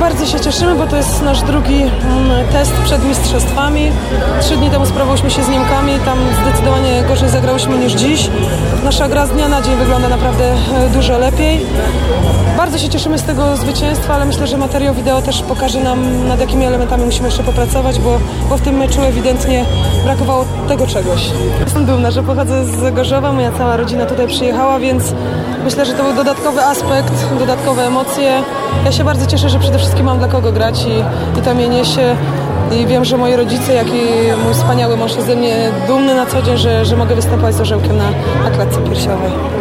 Bardzo się cieszymy, bo to jest nasz drugi test przed mistrzostwami. 3 dni temu sprawowałyśmy się z Niemkami, tam zdecydowanie gorzej zagrałyśmy niż dziś. Nasza gra z dnia na dzień wygląda naprawdę dużo lepiej. Bardzo się cieszymy z tego zwycięstwa, ale myślę, że materiał wideo też pokaże nam, nad jakimi elementami musimy jeszcze popracować, bo w tym meczu ewidentnie brakowało tego czegoś. Jestem dumna, że pochodzę z Gorzowa, moja cała rodzina tutaj przyjechała, więc myślę, że to był dodatkowy aspekt, dodatkowe emocje. Ja się bardzo cieszę, że przede wszystkim mam dla kogo grać i to mnie niesie. I wiem, że moi rodzice, jak i mój wspaniały mąż jest ze mnie dumny na co dzień, że mogę występować z orzełkiem na klatce piersiowej.